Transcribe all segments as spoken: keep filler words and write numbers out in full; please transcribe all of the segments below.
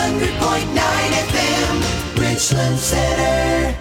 hundred point nine F M, Richland Center.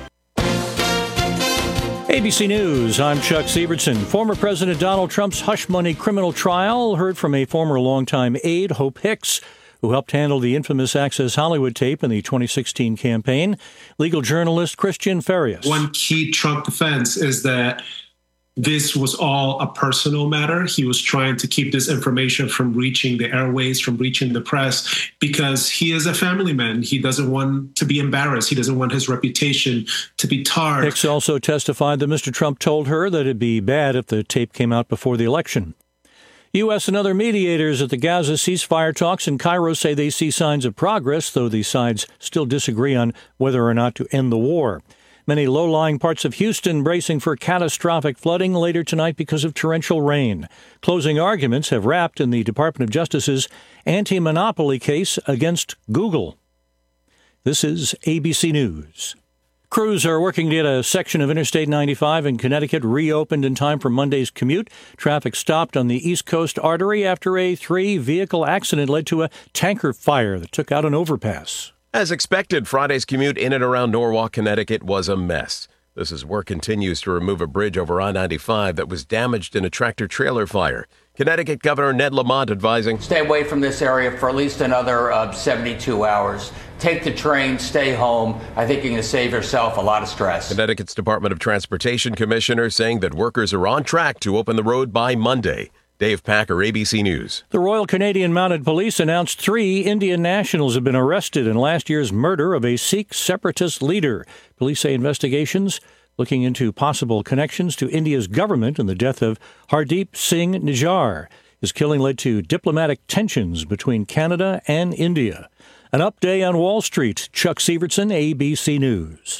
A B C News, I'm Chuck Sievertson. Former President Donald Trump's hush money criminal trial heard from a former longtime aide, Hope Hicks, who helped handle the infamous Access Hollywood tape in the twenty sixteen campaign. Legal journalist Christian Farias. One key Trump defense is that this was all a personal matter. He was trying to keep this information from reaching the airways, from reaching the press, because he is a family man. He doesn't want to be embarrassed. He doesn't want his reputation to be tarred. Hicks also testified that Mister Trump told her that it'd be bad if the tape came out before the election. U S and other mediators at the Gaza ceasefire talks in Cairo say they see signs of progress, though the sides still disagree on whether or not to end the war. Many low-lying parts of Houston bracing for catastrophic flooding later tonight because of torrential rain. Closing arguments have wrapped in the Department of Justice's anti-monopoly case against Google. This is A B C News. Crews are working to get a section of Interstate ninety-five in Connecticut reopened in time for Monday's commute. Traffic stopped on the East Coast artery after a three-vehicle accident led to a tanker fire that took out an overpass. As expected, Friday's commute in and around Norwalk, Connecticut was a mess. This as work continues to remove a bridge over I ninety-five that was damaged in a tractor-trailer fire. Connecticut Governor Ned Lamont advising, stay away from this area for at least another uh, seventy-two hours. Take the train, stay home. I think you're going to save yourself a lot of stress. Connecticut's Department of Transportation Commissioner saying that workers are on track to open the road by Monday. Dave Packer, A B C News. The Royal Canadian Mounted Police announced three Indian nationals have been arrested in last year's murder of a Sikh separatist leader. Police say investigations looking into possible connections to India's government and the death of Hardeep Singh Nijjar. His killing led to diplomatic tensions between Canada and India. An up day on Wall Street. Chuck Sievertson, A B C News.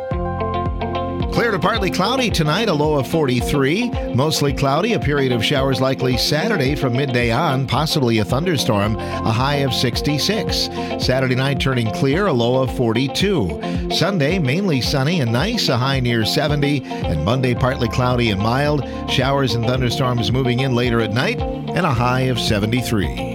Clear to partly cloudy tonight, a low of forty-three. Mostly cloudy, a period of showers likely Saturday from midday on, possibly a thunderstorm, a high of sixty-six. Saturday night turning clear, a low of forty-two. Sunday, mainly sunny and nice, a high near seventy. And Monday, partly cloudy and mild. Showers and thunderstorms moving in later at night, and a high of seventy-three.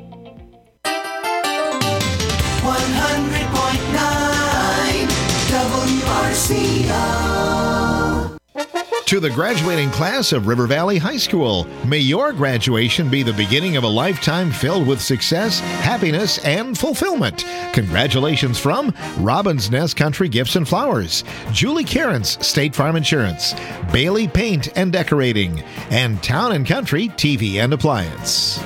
one hundred point nine W R C O. To the graduating class of River Valley High School, may your graduation be the beginning of a lifetime filled with success, happiness, and fulfillment. Congratulations from Robin's Nest Country Gifts and Flowers, Julie Cairns State Farm Insurance, Bailey Paint and Decorating, and Town and Country T V and Appliance.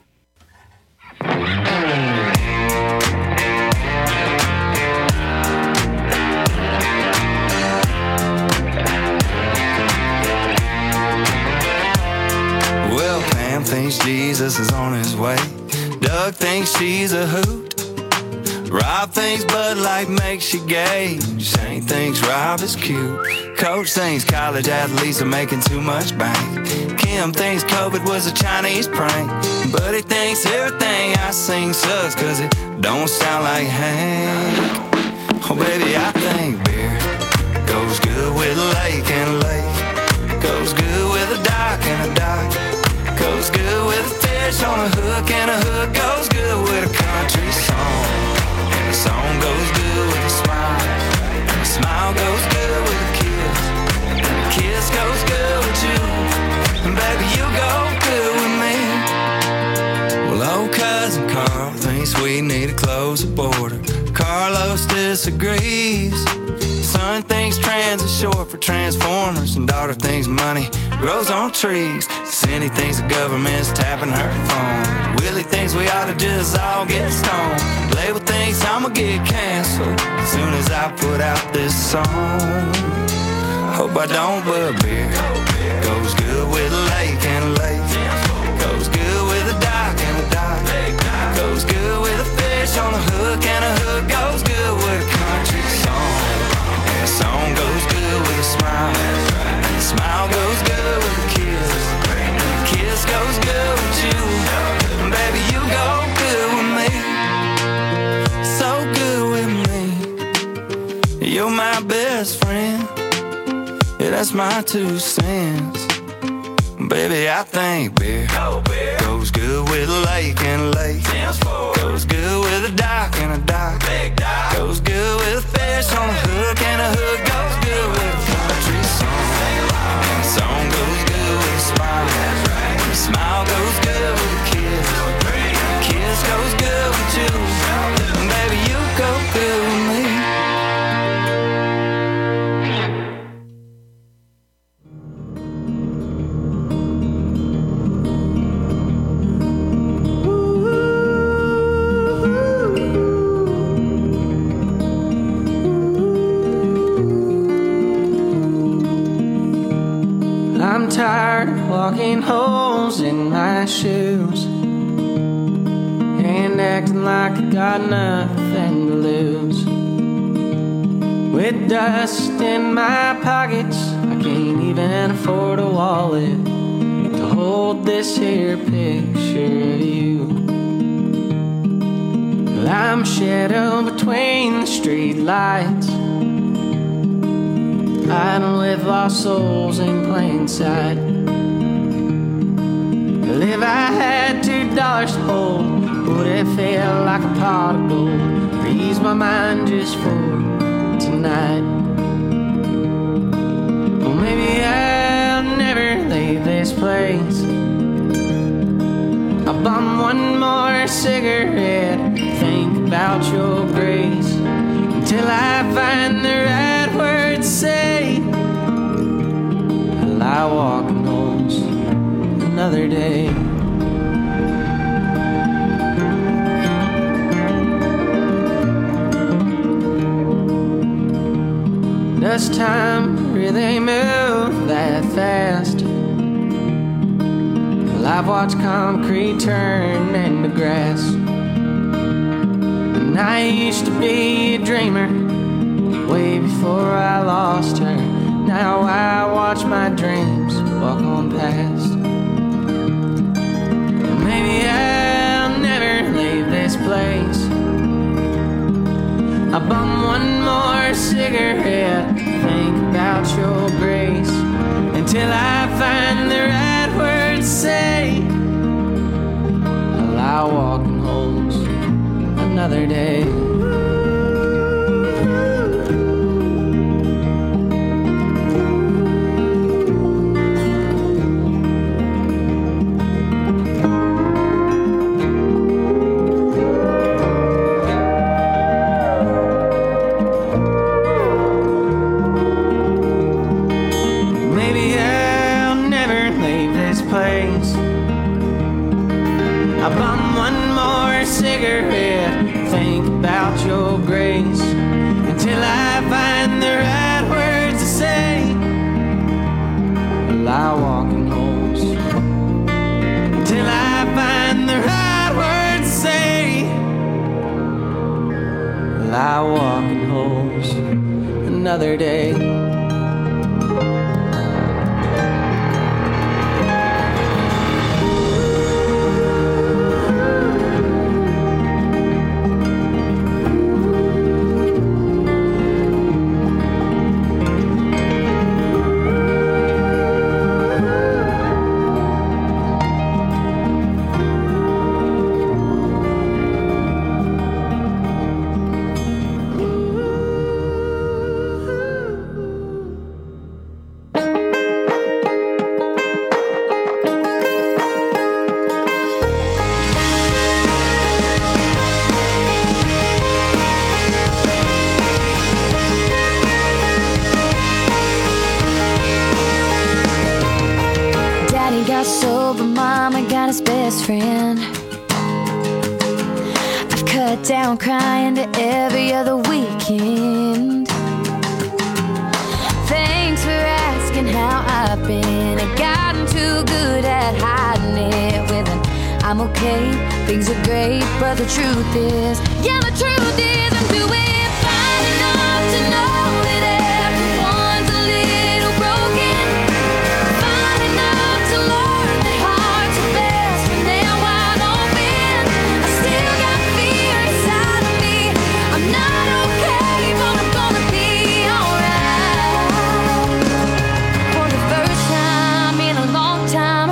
Thinks Jesus is on his way. Doug thinks she's a hoot. Rob thinks Bud Light makes you gay. Shane thinks Rob is cute. Coach thinks college athletes are making too much bank. Kim thinks COVID was a Chinese prank. Buddy thinks everything I sing sucks cause it don't sound like Hank. Oh baby, I think beer goes good with a lake and a lake. Goes good with a dock and a dock. Goes good with a fish on a hook, and a hook goes good with a country song. And a song goes good with a smile, and a smile goes good with a kiss, and a kiss goes good with you, and baby you go good with me. Well, old cousin Carl thinks we need to close the border. Carlos disagrees. Son thinks trans is short for Transformers, and daughter thinks money grows on trees. Cindy thinks the government's tapping her phone. Willie thinks we ought to just all get stoned. Label thinks I'ma get canceled as soon as I put out this song. Hope I don't, but beer goes good with a lake and a lake. Goes good with a dock and a dock. Goes good with a fish on a hook, and a hook goes good with a country song. And a song goes good with a smile, and a smile goes good with a kiss, and a kiss goes good with you, and baby you go good with me, so good with me. You're my best friend, yeah that's my two cents. Baby, I think beer, Go beer. goes good with a lake and a lake. Goes good with a dock and a dock. Big dock. Goes good with a fish on a hook and a hook. Goes good with a country song. And a song goes good with a smile. Right. And a smile goes good with a kiss. A kiss goes good with two. And baby, you go good with me. I'm tired of walking holes in my shoes and acting like I got nothing to lose. With dust in my pockets, I can't even afford a wallet to hold this here picture of you. Well, I'm shadowed between the street lights, hiding with lost souls in plain sight. Well, if I had two dollars to hold, would it feel like a pot of gold? Ease my mind just for tonight. Well, maybe I'll never leave this place. I'll bum one more cigarette, think about your grace, until I find the right words to say. I lie walking holes another day. Does time really move that fast? Well, I've watched concrete turn into grass, and I used to be a dreamer way before I lost her. Now I watch my dreams walk on past. And maybe I'll never leave this place. I bum one more cigarette, think about your grace, until I find the right words to say. I lie walking holes another day. I bum one more cigarette, think about your grace, until I find the right words to say. I lie walking holes until I find the right words to say. I lie walking holes another day. Friend, I've cut down crying to every other weekend. Thanks for asking how I've been. I've gotten too good at hiding it with an I'm okay, things are great, but the truth is, yeah, the truth is I'm doing fine enough to know that everyone's a little broken. Fine enough to learn that hearts are best when they're wide open. I still got fear inside of me. I'm not okay, but I'm gonna be alright. For the first time in a long time,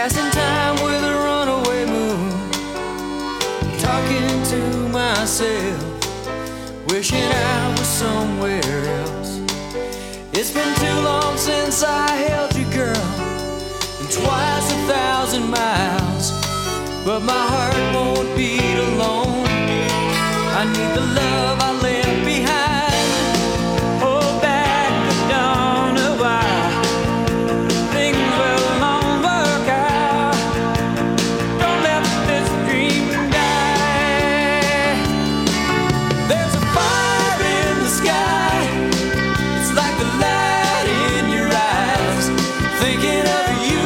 passing time with a runaway moon, talking to myself, wishing I was somewhere else. It's been too long since I held you, girl, and twice a thousand miles, but my heart won't beat alone. I need the love I left behind. Hold back down a while, things will long work out. Don't let this dream die. There's a fire in the sky, it's like the light in your eyes, thinking of you.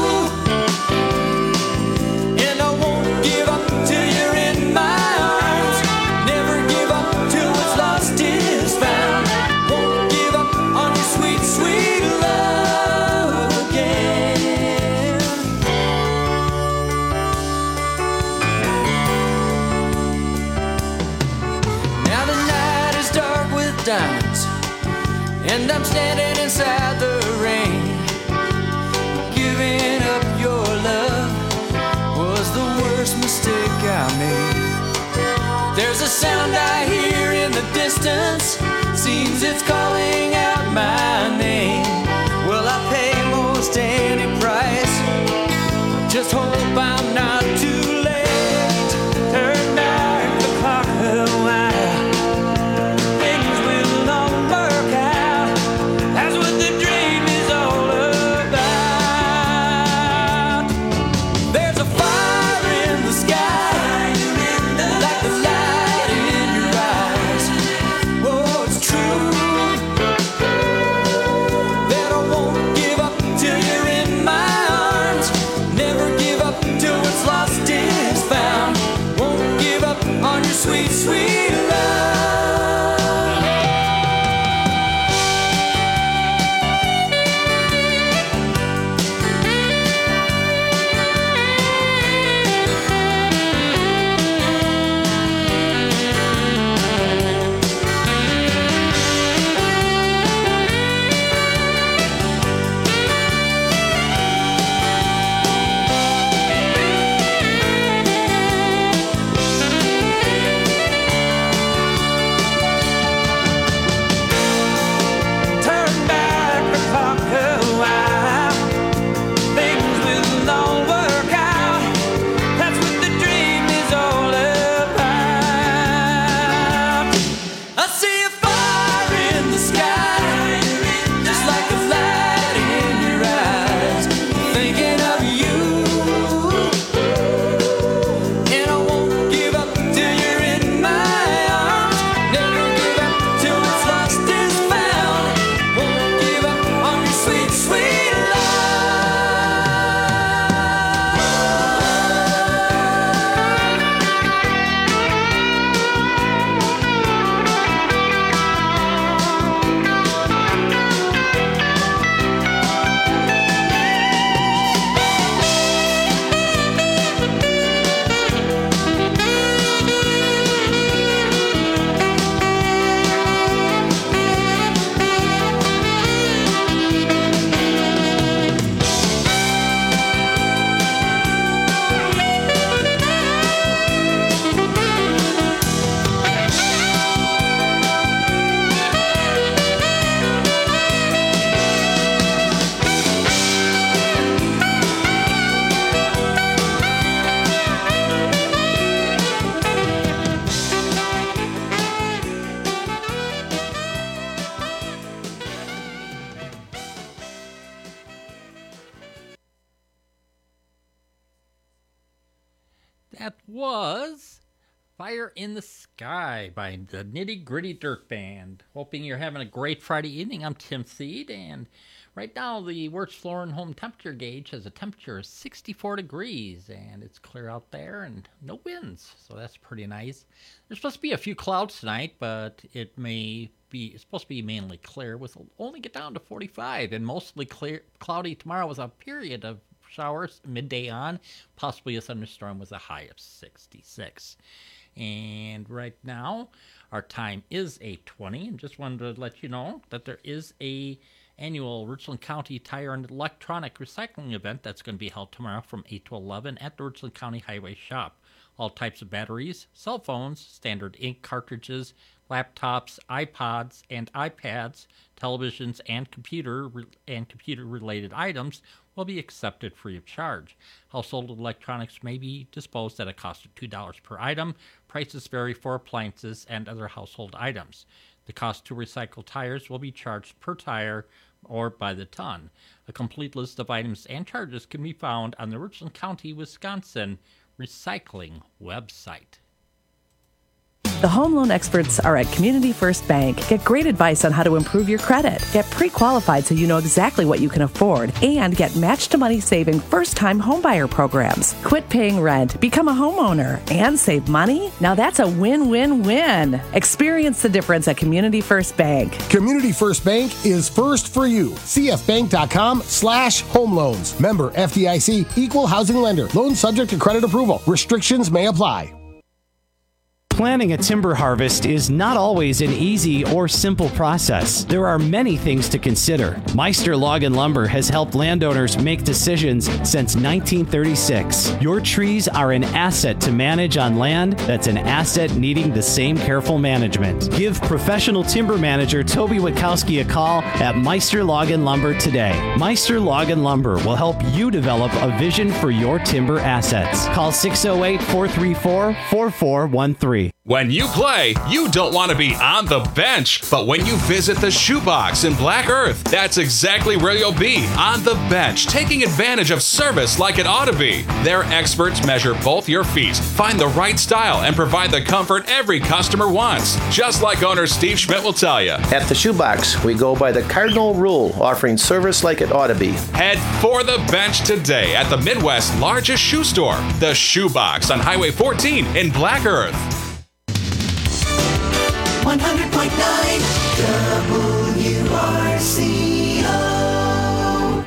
And I won't give up till you're in my arms. Never give up till what's lost is found. Won't give up on your sweet, sweet love again. Now the night is dark with diamonds, and I'm standing inside the rain. Giving up your love was the worst mistake I made. There's a sound I hear in the distance, seems it's calling out my name. Well, I pay most any price, just hope I'm not too late. Turn back the clock a while, things will all work out. That's what the dream is all about. There's a fire in the sky, like the light in your eyes. Oh, it's true that I won't give up till you're in my arms. Never give up till what's lost is found. Won't give up on your sweet, sweet love. Turn back the clock a while, things will all work out. That's what the dream is all about. I see a fire in the sky, just like the light in your eyes, thinking of you. And I won't give up till you're in my arms. Never give up till what's lost is found. Won't give up on your sweet, sweet love. That was Fire in the Sky by the Nitty Gritty Dirt Band. Hoping you're having a great Friday evening. I'm Tim Seed, and right now the Wirtz Floor and Home temperature gauge has a temperature of sixty-four degrees, and it's clear out there and no winds, so that's pretty nice. There's supposed to be a few clouds tonight, but it may be it's supposed to be mainly clear, with only get down to forty-five, and mostly clear, cloudy tomorrow with a period of showers midday on, possibly a thunderstorm with a high of sixty-six. And right now, our time is eight twenty, and just wanted to let you know that there is a annual Richland County Tire and Electronic Recycling event that's going to be held tomorrow from eight to eleven at the Richland County Highway Shop. All types of batteries, cell phones, standard ink cartridges, laptops, iPods, and iPads, televisions, and computer and computer-related items will be accepted free of charge. Household electronics may be disposed at a cost of two dollars per item. Prices vary for appliances and other household items. The cost to recycle tires will be charged per tire or by the ton. A complete list of items and charges can be found on the Richland County, Wisconsin Recycling website. The home loan experts are at Community First Bank. Get great advice on how to improve your credit. Get pre-qualified so you know exactly what you can afford. And get match-to-money saving first-time homebuyer programs. Quit paying rent, become a homeowner, and save money? Now that's a win-win-win. Experience the difference at Community First Bank. Community First Bank is first for you. C F bank dot com slash home loans. Member F D I C, equal housing lender. Loan subject to credit approval. Restrictions may apply. Planning a timber harvest is not always an easy or simple process. There are many things to consider. Meister Log and Lumber has helped landowners make decisions since nineteen thirty-six. Your trees are an asset to manage on land that's an asset needing the same careful management. Give professional timber manager Toby Witkowski a call at Meister Log and Lumber today. Meister Log and Lumber will help you develop a vision for your timber assets. Call six oh eight, four three four, four four one three. When you play, you don't want to be on the bench, but when you visit the Shoebox in Black Earth, that's exactly where you'll be, on the bench, taking advantage of service like it ought to be. Their experts measure both your feet, find the right style, and provide the comfort every customer wants, just like owner Steve Schmidt will tell you. At the Shoebox, we go by the cardinal rule, offering service like it ought to be. Head for the bench today at the Midwest's largest shoe store, the Shoebox on Highway fourteen in Black Earth. one hundred point nine W R C O.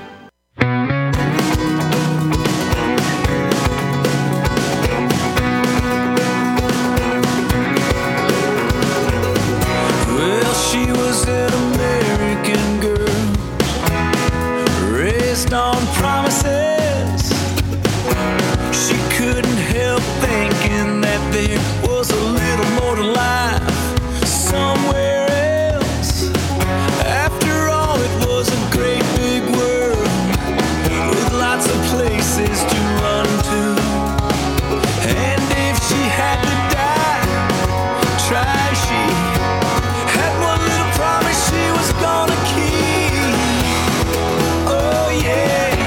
Well, she was an American girl, raised on promises. She couldn't help thinking that there was a little more to life somewhere else. After all, it was a great big world with lots of places to run to. And if she had to die, try she had one little promise she was gonna keep. Oh yeah,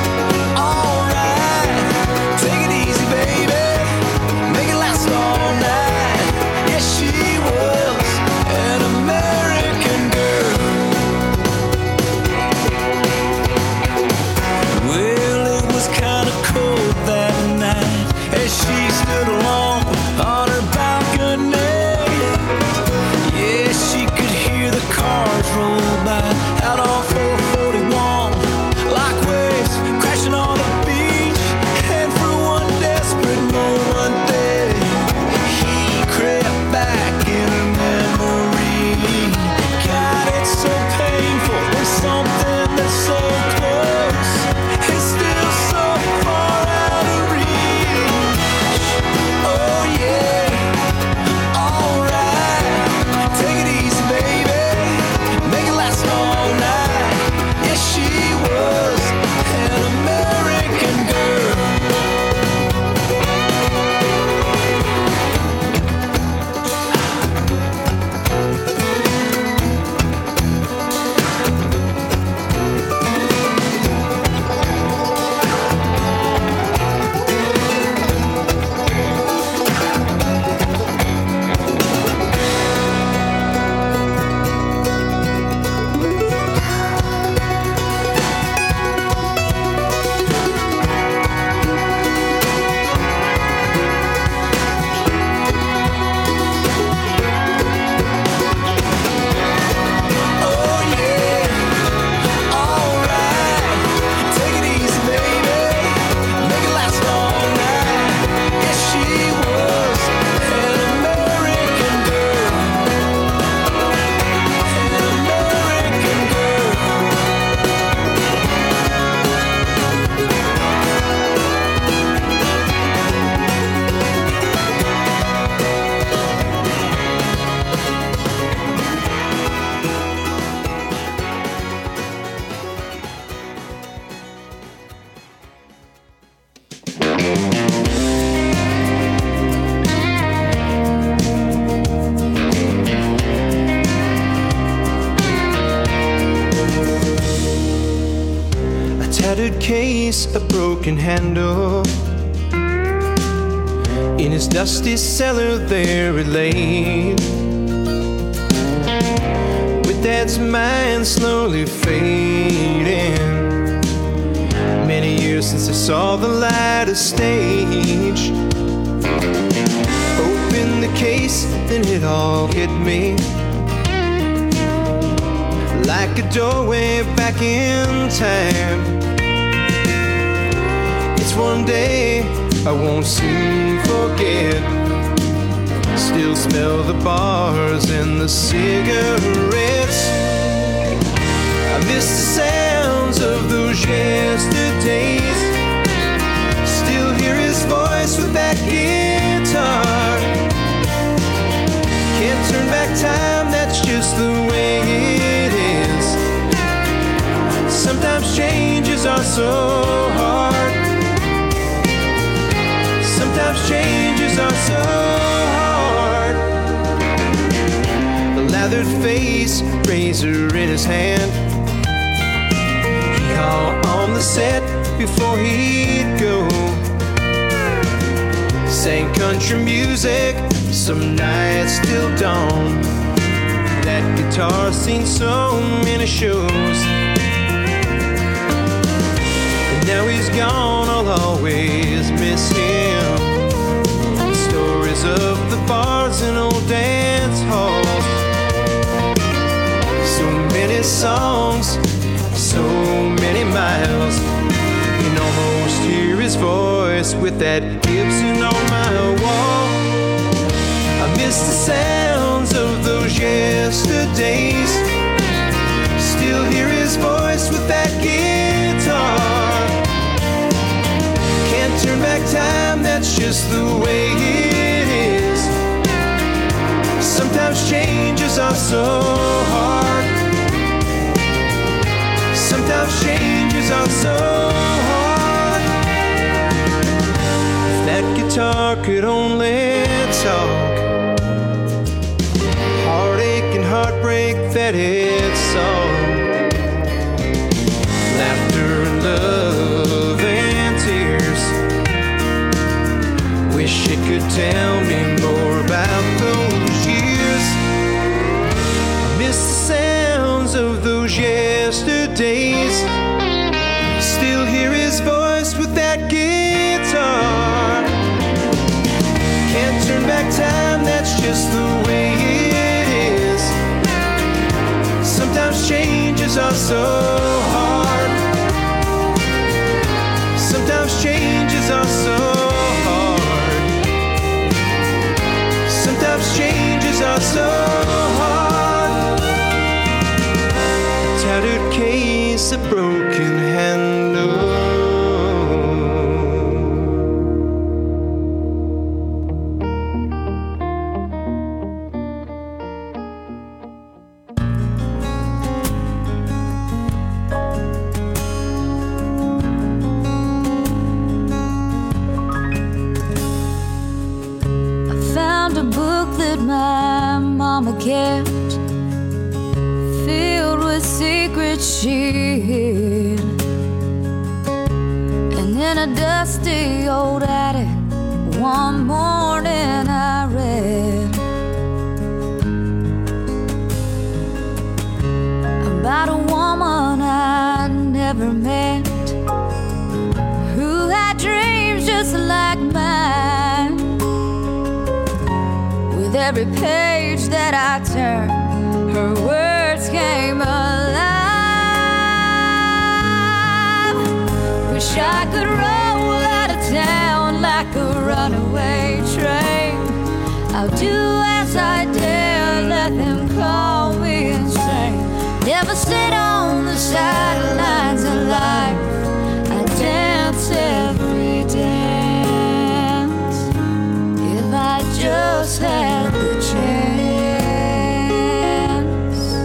alright, take it easy baby, make it last all night. Yes, she was an American girl. Well, it was kind of cold that night as she stood alone on case, a broken handle. In his dusty cellar there it lay, with Dad's mind slowly fading. Many years since I saw the light of stage. Opened the case, then it all hit me, like a doorway back in time. It's one day I won't soon forget. Still smell the bars and the cigarettes. I miss the sounds of those yesterdays. Still hear his voice with that guitar. Can't turn back time, that's just the way it is. Sometimes changes are so hard. Sometimes changes are so hard. The lathered face, razor in his hand. He hauled on the set before he'd go. Sang country music, some nights till dawn. That guitar's seen so many shows. And now he's gone, I'll always miss him. The stories of the bars and old dance halls. So many songs, so many miles. You can almost hear his voice with that Gibson on my wall. I miss the sounds of those yesterdays. Still hear his voice with that guitar. Can't turn back time, that's just the way it is. Sometimes changes are so hard. Sometimes changes are so hard. If that guitar could only talk, heartache and heartbreak that it saw, laughter and love and tears. Wish it could tell me more about those years. Miss the sounds of those yesterdays. Still hear his voice with that guitar. Can't turn back time, that's just the way it is. Sometimes changes are so hard. Sometimes changes are so hard. Sometimes changes are so hard. Tattered case, a broken handle. My mama kept, filled with secrets she hid, and in a dusty old attic one morning I read about a woman I'd never met, who had dreams just like mine. With every page that I turned, her words came alive. Wish I could roll out of town like a runaway train. I'll do as I dare, let them call me insane. Never sit on the sidelines of life. I dance every dance. If I just had the chance.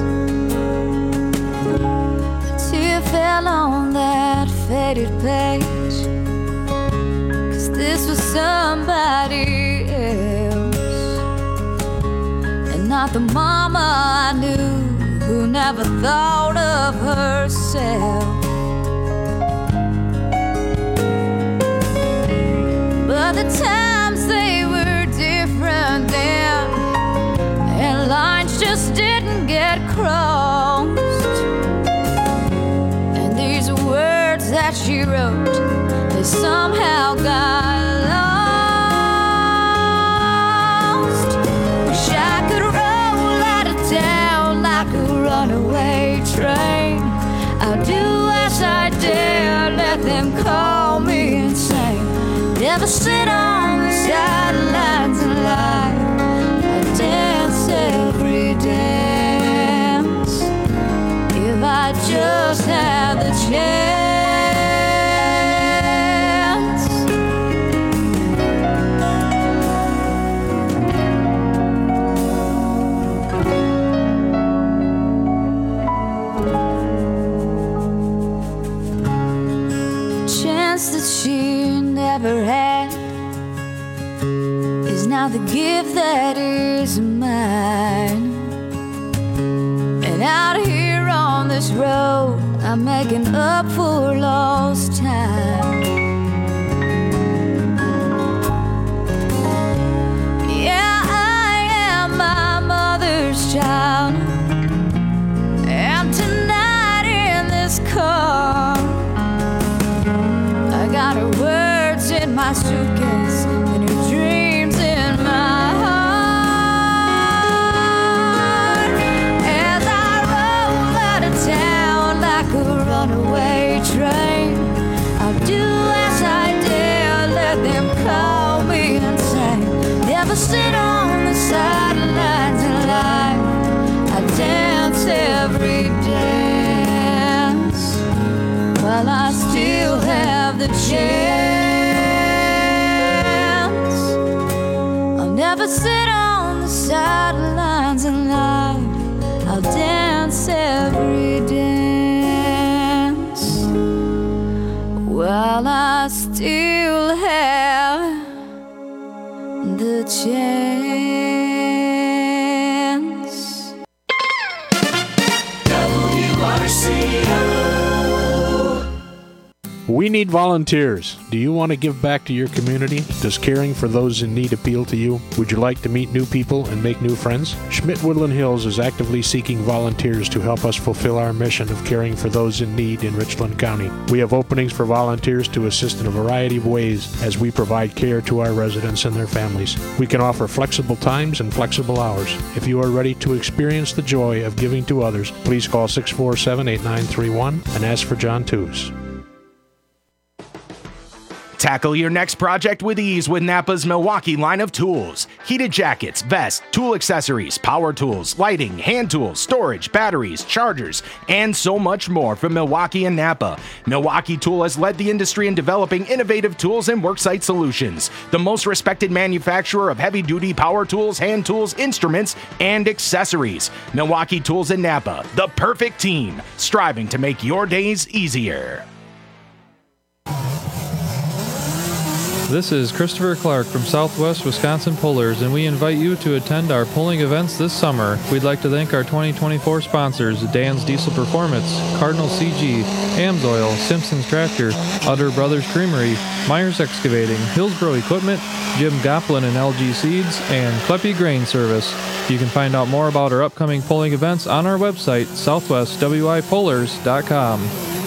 A tear fell on that faded page, 'cause this was somebody else, and not the mama I knew who never thought of herself. But the times they were different then, and lines just didn't get crossed. And these words that she wrote, they somehow got lost. Wish I could roll out of town like a runaway train. I'll do as I dare, let them call me insane. Never sit on the sidelines and lie. I dance every dance if I just had the chance. That she never had is now the gift that is mine. And out here on this road, I'm making up for lost time. Yeah, I am my mother's child, and tonight in this car, I got her words in my suitcase and her dreams in my heart. As I roll out of town like a runaway train, I'll do as I dare, let them call me insane. Never sit on the sidelines in life. I dance every dance while I still have the chance. I'll never sit on the sidelines in life. I'll dance every dance while I still have the chance. W R C O. We need volunteers. Do you want to give back to your community? Does caring for those in need appeal to you? Would you like to meet new people and make new friends? Schmidt Woodland Hills is actively seeking volunteers to help us fulfill our mission of caring for those in need in Richland County. We have openings for volunteers to assist in a variety of ways as we provide care to our residents and their families. We can offer flexible times and flexible hours. If you are ready to experience the joy of giving to others, please call six four seven, eight nine three one and ask for John Tews. Tackle your next project with ease with Napa's Milwaukee line of tools. Heated jackets, vests, tool accessories, power tools, lighting, hand tools, storage, batteries, chargers, and so much more from Milwaukee and Napa. Milwaukee Tool has led the industry in developing innovative tools and worksite solutions. The most respected manufacturer of heavy-duty power tools, hand tools, instruments, and accessories. Milwaukee Tools and Napa, the perfect team, striving to make your days easier. This is Christopher Clark from Southwest Wisconsin Pullers, and we invite you to attend our pulling events this summer. We'd like to thank our twenty twenty-four sponsors, Dan's Diesel Performance, Cardinal C G, Amsoil, Simpson's Tractor, Utter Brothers Creamery, Myers Excavating, Hillsboro Equipment, Jim Goplin and L G Seeds, and Kleppe Grain Service. You can find out more about our upcoming pulling events on our website, southwest w i pullers dot com.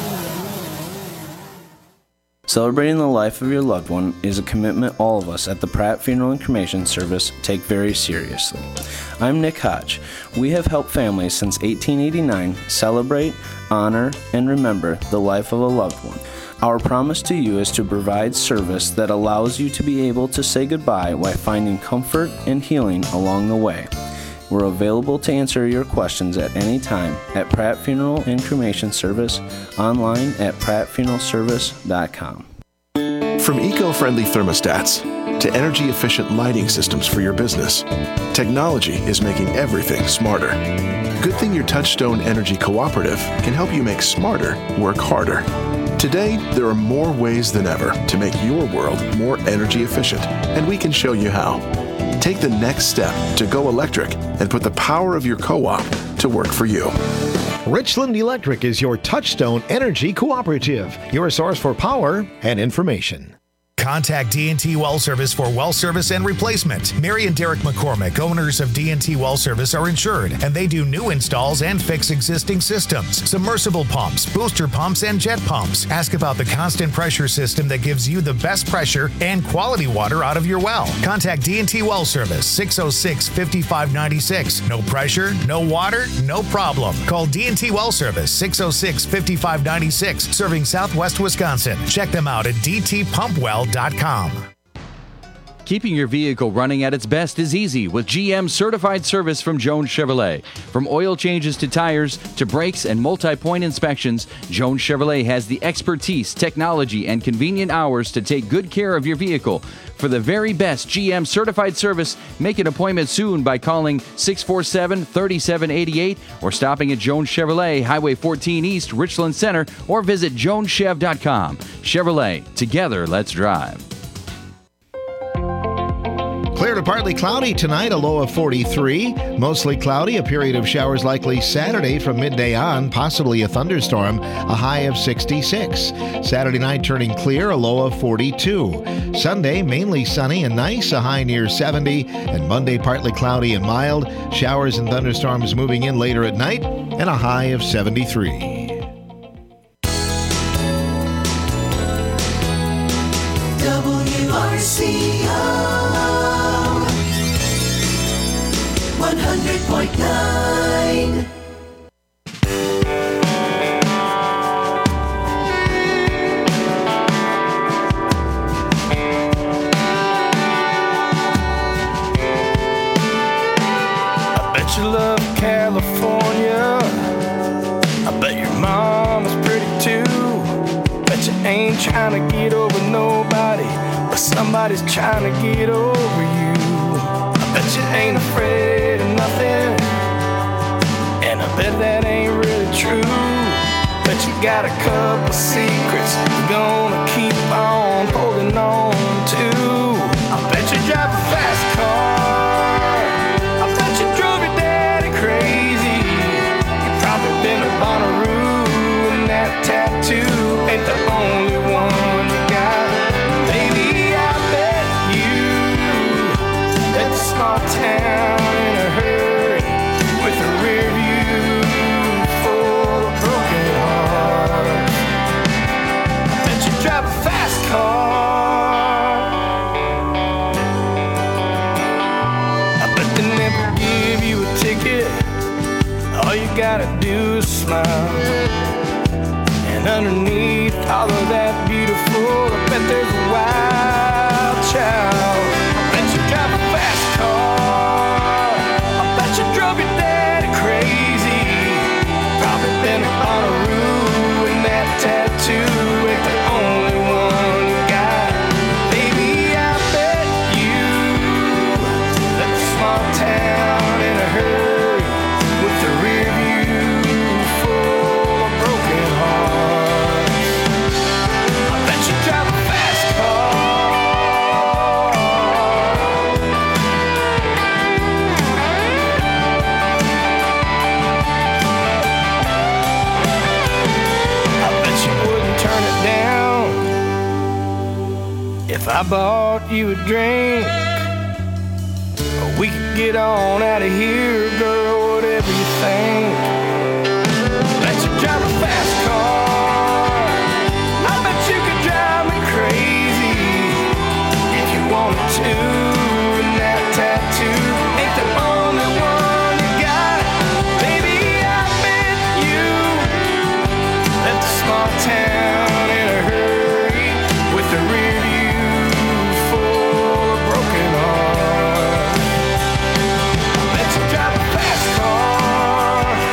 Celebrating the life of your loved one is a commitment all of us at the Pratt Funeral and Cremation Service take very seriously. I'm Nick Hodge. We have helped families since eighteen eighty-nine celebrate, honor, and remember the life of a loved one. Our promise to you is to provide service that allows you to be able to say goodbye while finding comfort and healing along the way. We're available to answer your questions at any time at Pratt Funeral and Cremation Service, online at pratt funeral service dot com. From eco-friendly thermostats to energy-efficient lighting systems for your business, technology is making everything smarter. Good thing your Touchstone Energy Cooperative can help you make smarter work harder. Today, there are more ways than ever to make your world more energy efficient, and we can show you how. Take the next step to go electric and put the power of your co-op to work for you. Richland Electric is your Touchstone Energy Cooperative, your source for power and information. Contact D and T Well Service for well service and replacement. Mary and Derek McCormick, owners of D and T Well Service, are insured, and they do new installs and fix existing systems, submersible pumps, booster pumps, and jet pumps. Ask about the constant pressure system that gives you the best pressure and quality water out of your well. Contact D and T Well Service, six oh six, five five nine six. No pressure, no water, no problem. Call D and T Well Service, six oh six, five five nine six, serving Southwest Wisconsin. Check them out at d t pump well dot com. Keeping your vehicle running at its best is easy with G M certified service from Jones Chevrolet. From oil changes to tires to brakes and multi-point inspections, Jones Chevrolet has the expertise, technology, and convenient hours to take good care of your vehicle. For the very best G M certified service, make an appointment soon by calling six four seven, three seven eight eight or stopping at Jones Chevrolet, Highway fourteen East, Richland Center, or visit jones chev dot com. Chevrolet, together let's drive. Clear to partly cloudy tonight, a low of forty-three. Mostly cloudy, a period of showers likely Saturday from midday on, possibly a thunderstorm, a high of sixty-six. Saturday night turning clear, a low of forty-two. Sunday, mainly sunny and nice, a high near seventy. And Monday, partly cloudy and mild, showers and thunderstorms moving in later at night, and a high of seventy-three. W R C O one hundred point nine. I bet you love California. I bet your mama's pretty too. Bet you ain't trying to get over nobody, but somebody's trying to get over you. I bet you ain't afraid of nothing, and I bet that ain't really true. Bet you got a couple secrets you're gonna keep on holding on to. I bet you drive a fast car. I bet you drove your daddy crazy. You probably been to Bonnaroo, and that tattoo ain't the only one you got. Baby, I bet you left a small town in a hurry with a rear view full of broken hearts. I bet you drive a fast car. I bet they never give you a ticket. All you gotta do is smile. And underneath all of that beautiful, I bet there's a wild child. I bet you drive a fast car. I bet you drove your daddy crazy. Probably been to Bonnaroo, and that tattoo ain't the only one you got. Baby, I bet you left a small town in a hurry with the rear view full of broken hearts. I bet you drive a fast car. I bet you wouldn't turn it down if I bought you a drink. Or we could get on out of here, girl, whatever you think. Bet you drive a fast car. I bet you could drive me crazy if you wanted to. And that tattoo ain't the only one you got. Baby, I bet you left a small town in a hurry with the rear view full of broken hearts. I bet you drive a fast car.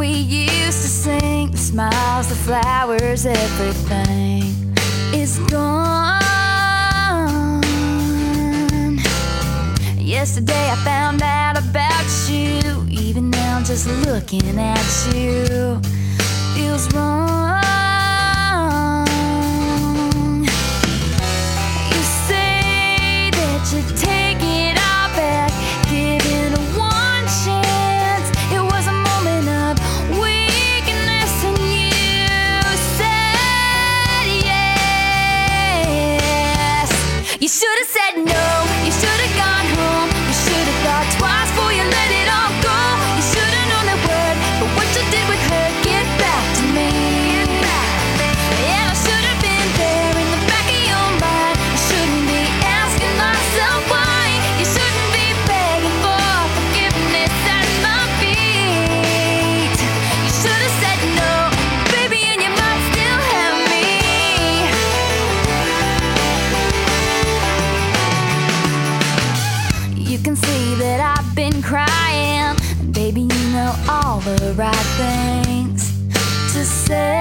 we used to sing, the smiles, the flowers, everything is gone. Yesterday I found out about you. Even now just looking at you feels wrong. You say that you take it all back, giving a one chance. It was a moment of weakness and you said yes. You should have said no, you should have gone home. You should have thought twice before you let it all go. You should have known that word, but what you did with her, get back to me. Yeah, I should have been there in the back of your mind. I shouldn't be asking myself why. You shouldn't be begging for forgiveness at my feet. You should have said no, baby, and you might still have me. You can see that I've been crying, and baby, you know all the right things to say.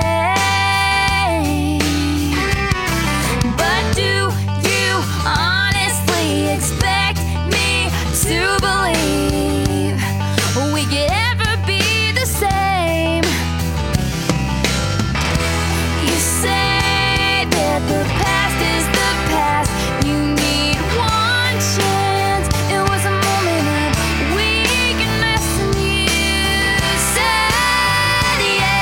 But do you honestly expect me to believe we could ever be the same? You say that the past is the past. You need one chance. It was a moment of weakness and you said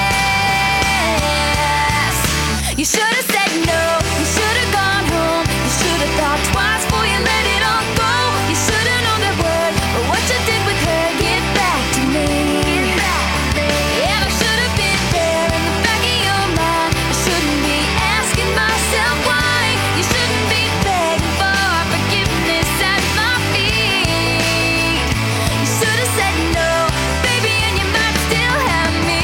yes. You should have said no. You should have gone home. You should have thought twice before you let it all go. You should have known that word, but what you did with her, get back to me. Yeah, I should have been there in the back of your mind. I shouldn't be asking myself why. You shouldn't be begging for forgiveness at my feet. You should have said no, baby, and you might still have me.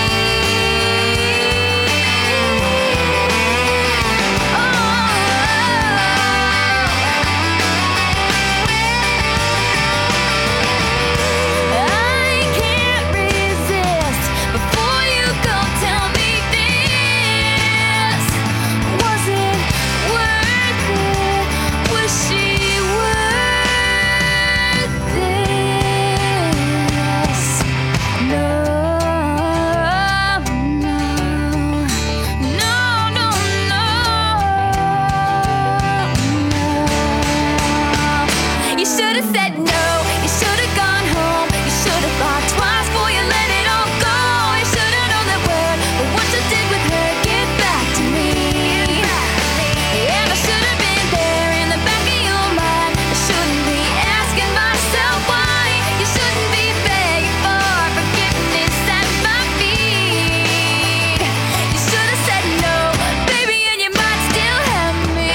I can't resist. Before you go, tell me this. Was it worth it? Was she worth this? No, no, no, no, no. You should have said no. You should have gone home. You should have thought twice before you let it all go. You should have known that word, but what you did with her, get back to me. Yeah, I should have been there in the back of your mind. I shouldn't be asking myself why. You shouldn't be begging for forgiveness at my feet. You should have said no, baby, and you might still have me.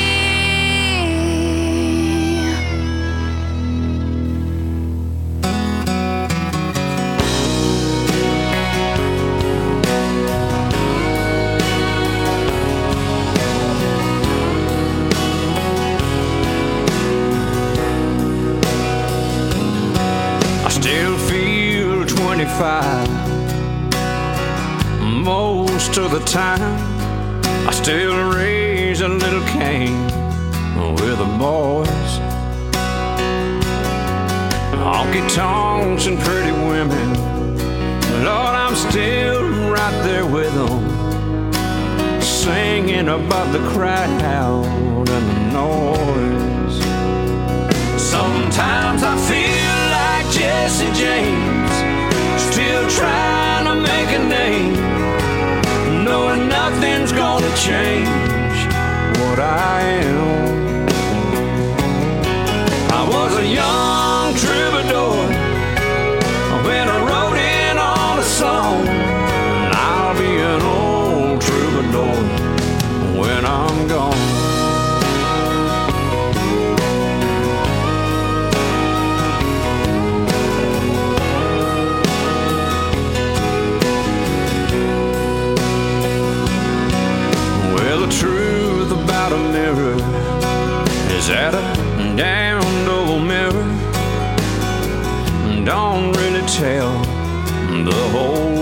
I still feel twenty-five most of the time. I still raise a little Cain with the boys. Honky tonks and pretty women, Lord, I'm still right there with them, singing above the crowd and the noise. Sometimes I feel like Jesse James, still trying to make a name, knowing nothing's gonna change what I am. I was a young troubadour when I wrote in on a song, and I'll be an old troubadour when I'm gone. Well, the truth about a mirror is that a damn double mirror don't really tell the whole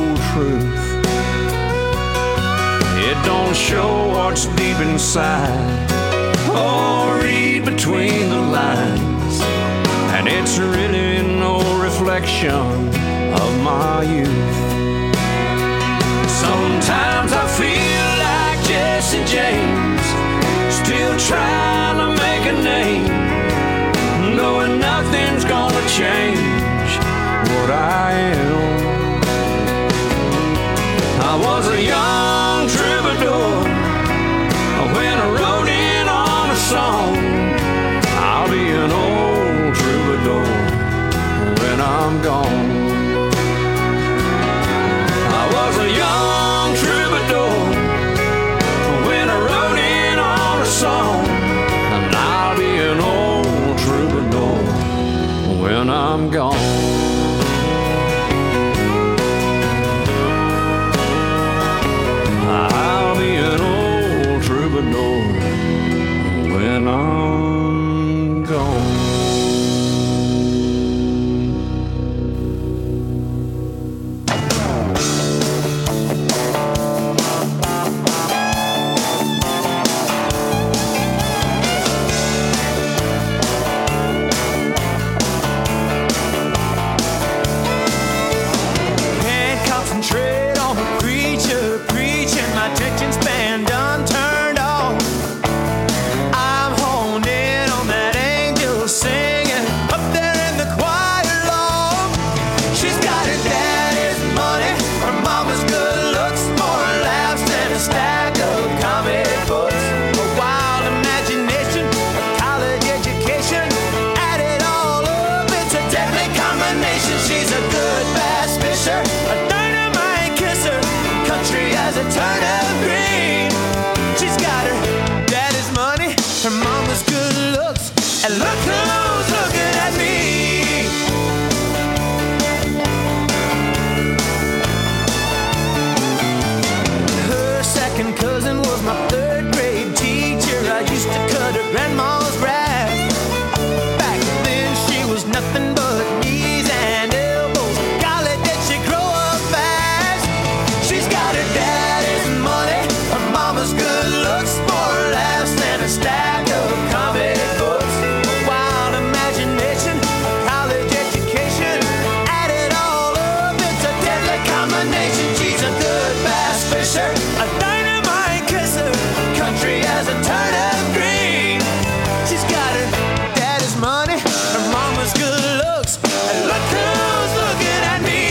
show what's deep inside. Oh, read between the lines, and it's really no reflection of my youth. Sometimes I feel like Jesse James, still trying to make a name, knowing nothing's gonna change what I am. I was a young troubadour when I wrote in on a song. I'll be an old troubadour when I'm gone. I was a young troubadour when I wrote in on a song, and I'll be an old troubadour when I'm gone. I'll be an old troubadour when I'm gone. Can't concentrate on the preacher preaching, my attention span done turned off. I'm honed in on that angel singing up there in the choir loft. She's got her daddy's money, her mama's good looks, more laughs than a stack of comic books. A wild imagination, a college education, add it all up, it's a deadly combination. She's a good bass fisher, a dynamite kisser, country as a turnip green. She's got her daddy's money, her mama's good looks, and look who's looking at me. Her second cousin was my third grade teacher. I used to cut her grandma's grass. Back then she was nothing but knees and elbows. Golly, did she grow up fast? She's got her daddy's money, her mama's good looks, more laughs than a stack of comic books. A wild imagination, a college education, add it all up, it's a deadly combination. She's a good bass fisher, a dynamite kisser, country as a turnip green. She's got her daddy's money, her mama's good looks, and look who's looking at me.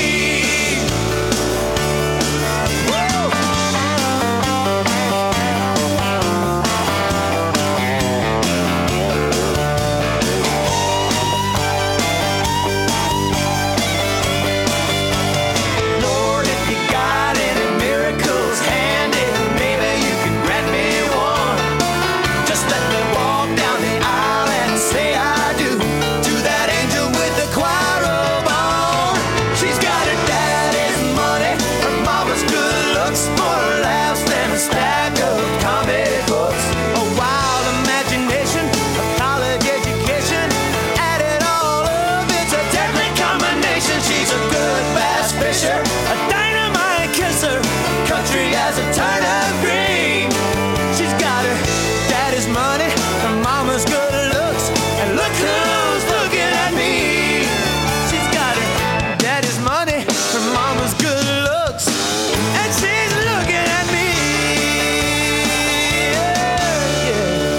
Woo! Lord, if you got any miracles handy, maybe you can grant me one. Just let me walk down the aisle and say I do to that angel with the choir robe on. She's got her daddy's money, her mama's good looks, more laughs than a stack of comic books. A wild imagination, a college education, add it all up, it's a deadly combination. She's a good bass fisher, a dynamite kisser, country as a turnip green. She's got her daddy's money, her mama's good looks, and look who's looking at me. She's got her daddy's money, her mama's good looks, and she's looking at me. Yeah,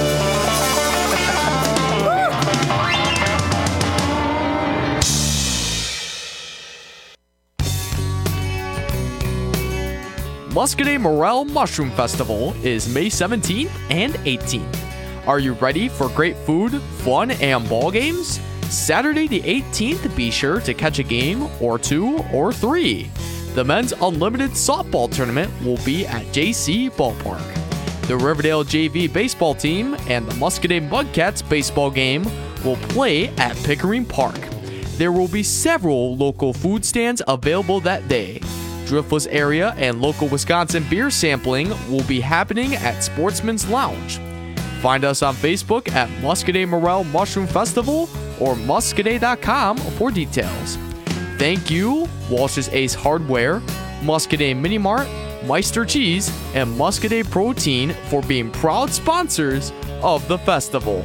Muscadet Morel Mushroom Festival is May seventeenth and eighteenth. Are you ready for great food, fun, and ball games? Saturday the eighteenth, be sure to catch a game or two or three. The men's unlimited softball tournament will be at J C Ballpark. The Riverdale J V baseball team and the Muscadet Mudcats baseball game will play at Pickering Park. There will be several local food stands available that day. Driftless area and local Wisconsin beer sampling will be happening at Sportsman's Lounge. Find us on Facebook at Muscadet Morel Mushroom Festival or muscadet dot com for details. Thank you, Walsh's Ace Hardware, Muscadet Mini Mart, Meister Cheese, and Muscadet Protein for being proud sponsors of the festival.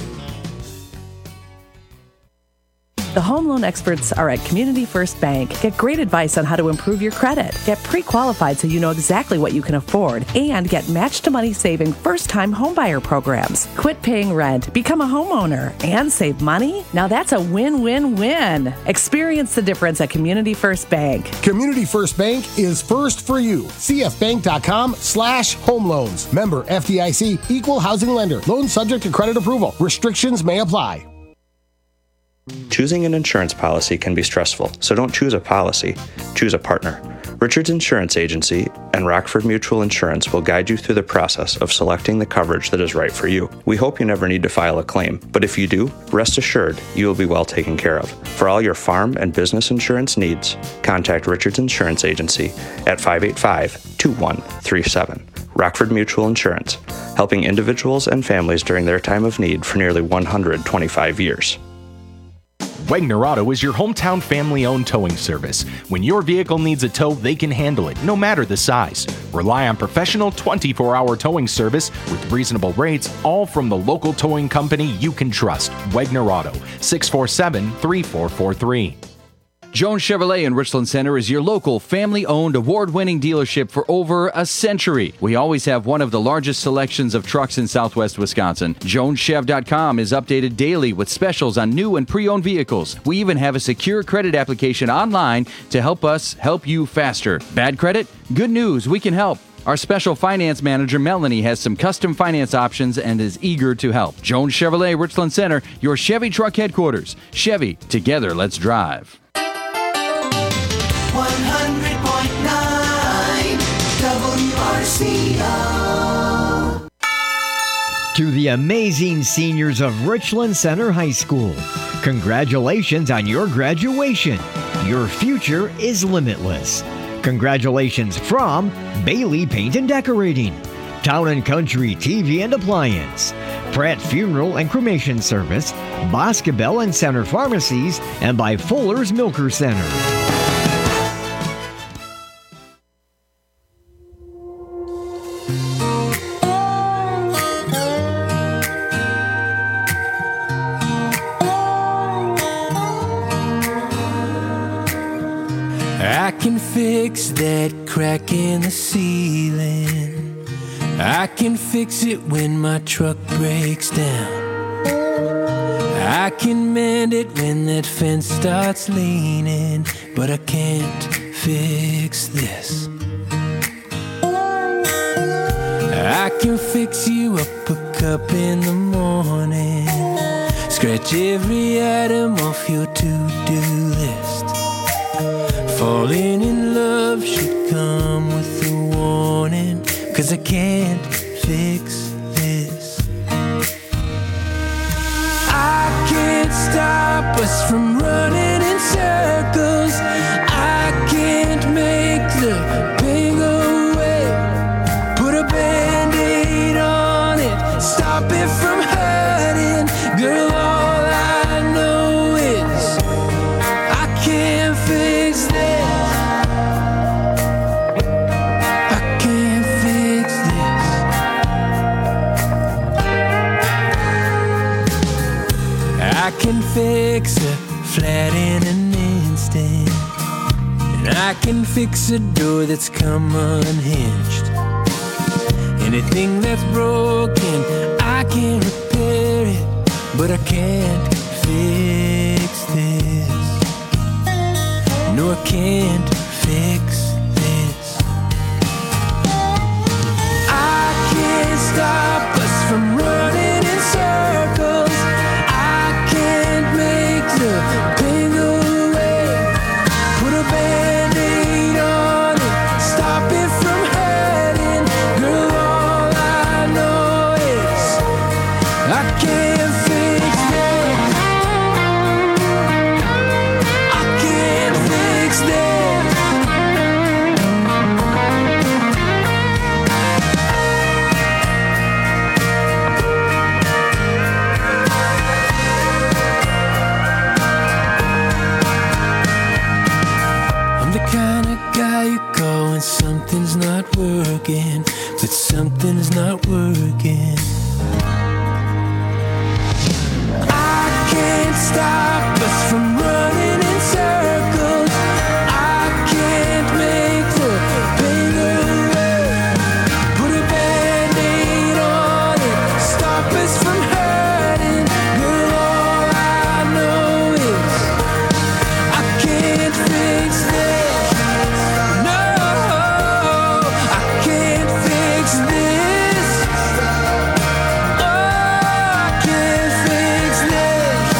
The home loan experts are at Community First Bank. Get great advice on how to improve your credit. Get pre-qualified so you know exactly what you can afford. And get match-to-money saving first-time homebuyer programs. Quit paying rent, become a homeowner, and save money? Now that's a win-win-win. Experience the difference at Community First Bank. Community First Bank is first for you. cfbank.com slash home loans. Member F D I C, equal housing lender. Loan subject to credit approval. Restrictions may apply. Choosing an insurance policy can be stressful, so don't choose a policy, choose a partner. Richards Insurance Agency and Rockford Mutual Insurance will guide you through the process of selecting the coverage that is right for you. We hope you never need to file a claim, but if you do, rest assured you will be well taken care of. For all your farm and business insurance needs, contact Richards Insurance Agency at five eight five, two one three seven. Rockford Mutual Insurance, helping individuals and families during their time of need for nearly one hundred twenty-five years. Wegner Auto is your hometown family-owned towing service. When your vehicle needs a tow, they can handle it, no matter the size. Rely on professional twenty-four hour towing service with reasonable rates, all from the local towing company you can trust. Wegner Auto, six four seven, three four four three. Jones Chevrolet in Richland Center is your local family-owned award-winning dealership for over a century. We always have one of the largest selections of trucks in southwest Wisconsin. Jones Chev dot com is updated daily with specials on new and pre-owned vehicles. We even have a secure credit application online to help us help you faster. Bad credit? Good news, we can help. Our special finance manager, Melanie, has some custom finance options and is eager to help. Jones Chevrolet, Richland Center, your Chevy truck headquarters. Chevy, together, let's drive. one hundred point nine W R C O. To the amazing seniors of Richland Center High School, congratulations on your graduation. Your future is limitless. Congratulations from Bailey Paint and Decorating, Town and Country T V and Appliance, Pratt Funeral and Cremation Service, Boscobel and Center Pharmacies, and by Fuller's Milker Center. I can fix that crack in the ceiling. I can fix it when my truck breaks down. I can mend it when that fence starts leaning, but I can't fix this. I can fix you up a cup in the morning, scratch every item off your to-do list. Falling in love should come with a warning, 'cause I can't fix this. I can't stop us from running in circles. I can't make the pain go away. Put a band-aid on it, stop it from hurting. Girl, all I know is I can't fix this. I can fix a flat in an instant, and I can fix a door that's come unhinged. Anything that's broken, I can repair it, but I can't fix this. No, I can't fix this. I can't stop us from running in circles. The pain go away. Put a band-aid on it, stop it from hurting. Girl, all I know is I can't fix this. I can't fix this. call when something's not working, but something's not working. I can't stop us from running in circles. I can't make the pain go away. Put a band-aid on it, stop us from hurting. Girl, all I know is I can't fix this. No, I can't fix this. Oh, I can't fix this.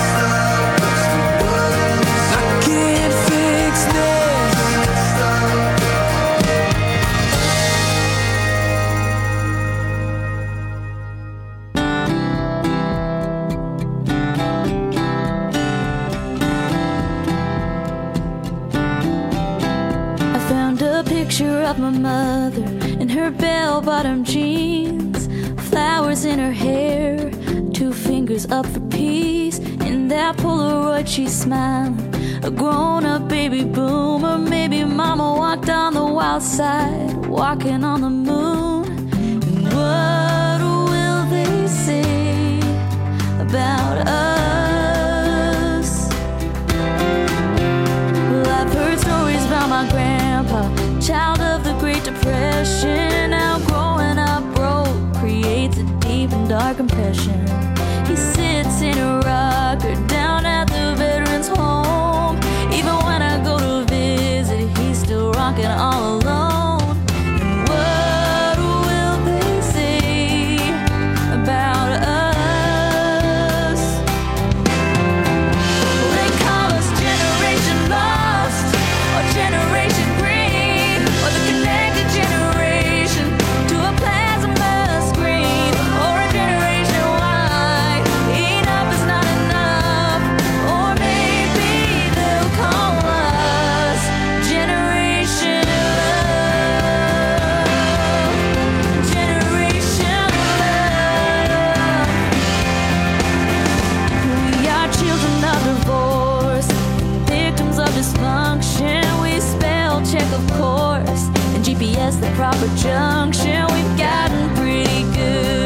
I can't fix this. I found a picture of my mother in her bell-bottom jeans, flowers in her hair, two fingers up for peace. In that Polaroid she's smiling, a grown-up baby boomer. Maybe mama walked on the wild side, walking on the moon. And what will they say about us? Well, I've heard stories about my grandpa, child of the Great Depression. How growing up broke creates a deep and dark impression. He sits in a rocker down at the veterans home. Even when I go to visit, he's still rocking all alone. And what will they say about us? Will they call us Generation Lost or Generation Green, or the connected generation to a plasma screen, or a Generation Y? Enough is not enough, or maybe they'll call us Generation Love. Generation Love. We are children of divorce, victims of dysfunction. We spell check, of course, and G P S the proper junction. We've gotten pretty good